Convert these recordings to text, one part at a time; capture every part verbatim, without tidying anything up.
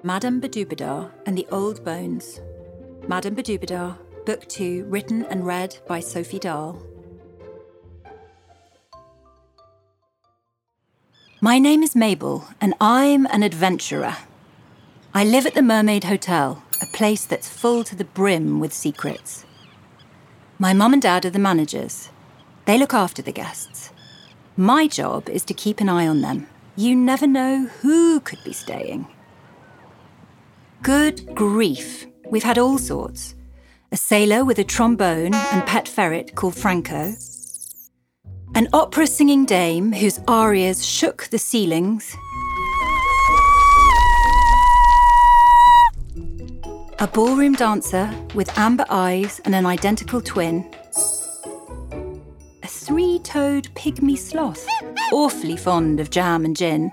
Madame Badoopadar and the Old Bones. Madame Badoopadar, Book two, written and read by Sophie Dahl. My name is Mabel, and I'm an adventurer. I live at the Mermaid Hotel, a place that's full to the brim with secrets. My mum and dad are the managers. They look after the guests. My job is to keep an eye on them. You never know who could be staying. Good grief, we've had all sorts. A sailor with a trombone and pet ferret called Franco. An opera-singing dame whose arias shook the ceilings. A ballroom dancer with amber eyes and an identical twin. A three-toed pygmy sloth, awfully fond of jam and gin.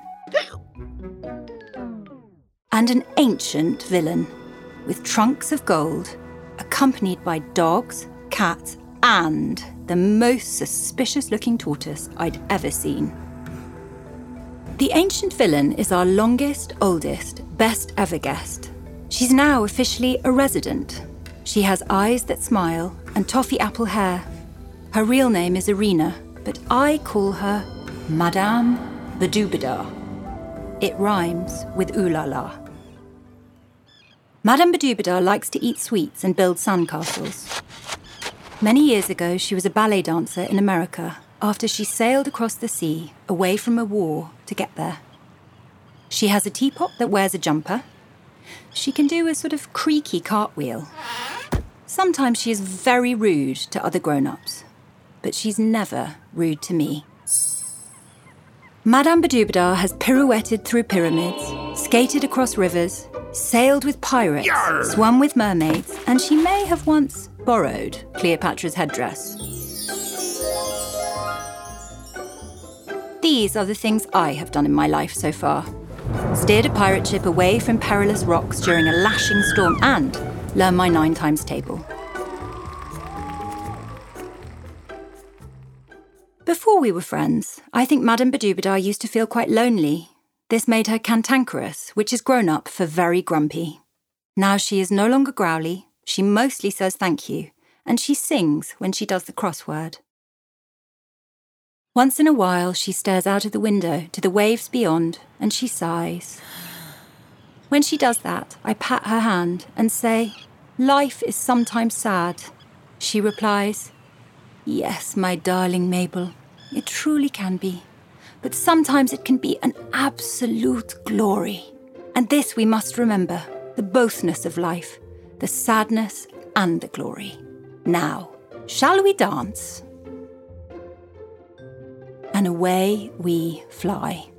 And an ancient villain with trunks of gold, accompanied by dogs, cats, and the most suspicious-looking tortoise I'd ever seen. The ancient villain is our longest, oldest, best ever guest. She's now officially a resident. She has eyes that smile and toffee apple hair. Her real name is Irina, but I call her Madame Badoopadar. It rhymes with ooh la la. Madame Badoopadar likes to eat sweets and build sandcastles. Many years ago, she was a ballet dancer in America after she sailed across the sea away from a war to get there. She has a teapot that wears a jumper. She can do a sort of creaky cartwheel. Sometimes she is very rude to other grown-ups, but she's never rude to me. Madame Badoopadar has pirouetted through pyramids, skated across rivers, sailed with pirates, Yarr! swum with mermaids, and she may have once borrowed Cleopatra's headdress. These are the things I have done in my life so far. Steered a pirate ship away from perilous rocks during a lashing storm and learned my nine times table. Before we were friends, I think Madame Badoopadar used to feel quite lonely. This made her cantankerous, which is grown up for very grumpy. Now she is no longer growly, she mostly says thank you, and she sings when she does the crossword. Once in a while, she stares out of the window to the waves beyond, and she sighs. When she does that, I pat her hand and say, "Life is sometimes sad." She replies, "Yes, my darling Mabel, it truly can be. But sometimes it can be an absolute glory. And this we must remember, the bothness of life, the sadness and the glory. Now, shall we dance?" And away we fly.